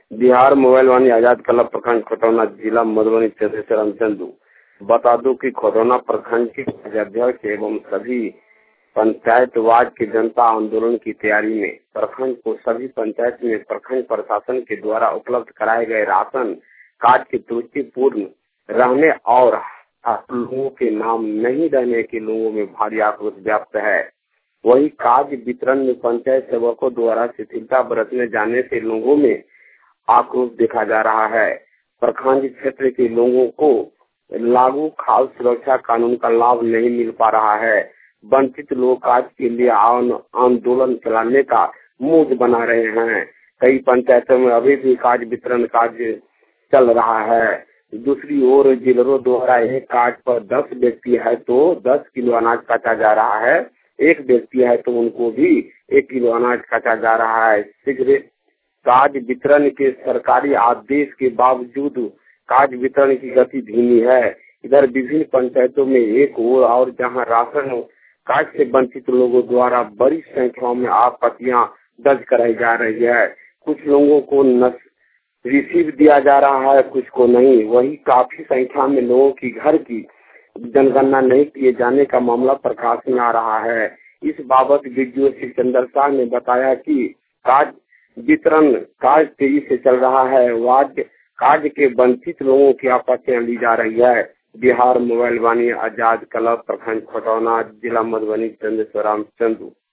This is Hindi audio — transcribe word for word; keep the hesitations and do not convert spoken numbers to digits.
बिहार मोबाइल वाणी आजाद क्लब प्रखंड खटौना जिला मधुबनी चंद्रेश्वर रामचंदू। बता दूं कि खटौना प्रखंड के अध्यक्ष एवं सभी पंचायत वार्ड के जनता आंदोलन की तैयारी में प्रखंड को सभी पंचायत में प्रखंड प्रशासन के द्वारा उपलब्ध कराए गए राशन कार्ड की त्रुटिपूर्ण रहने और लोगों के नाम नहीं रहने के लोगों में भारी आक्रोश व्याप्त है। वही कार्ड वितरण में पंचायत सेवकों द्वारा शिथिलता बरतने जाने से लोगों में आक्रोश देखा जा रहा है। प्रखंड क्षेत्र के लोगों को लागू खाद्य सुरक्षा कानून का लाभ नहीं मिल पा रहा है। वंचित लोग कार्ड के लिए आंदोलन चलाने का मूड बना रहे हैं। कई पंचायतों में अभी भी कार्ड वितरण कार्य चल रहा है। दूसरी ओर डीलरों द्वारा एक कार्ड पर दस व्यक्ति है तो दस किलो अनाज काटा जा रहा है, एक व्यक्ति है तो उनको भी एक किलो अनाज काटा जा रहा है। शीघ्र कार्ड वितरण के सरकारी आदेश के बावजूद कार्ड वितरण की गति धीमी है। इधर विभिन्न पंचायतों में एक ओर और जहां राशन कार्ड से वंचित लोगों द्वारा बड़ी संख्या में आपत्तियां दर्ज कराई जा रही है। कुछ लोगों को रिसीव दिया जा रहा है, कुछ को नहीं। वही काफी संख्या में लोगों की घर की जनगणना नहीं किए जाने का मामला प्रकाश में आ रहा है। इस बाबत वीडियो श्री चंद्र शाह ने बताया कि कार्ड वितरण कार्य तेजी से चल रहा है। वार्ड कार्य के वंचित लोगों की आपत्तियां ली जा रही है। बिहार मोबाइल वाणी आजाद क्लब प्रखंड खटौना जिला मधुबनी चंद्रेश्वर रामचंदू।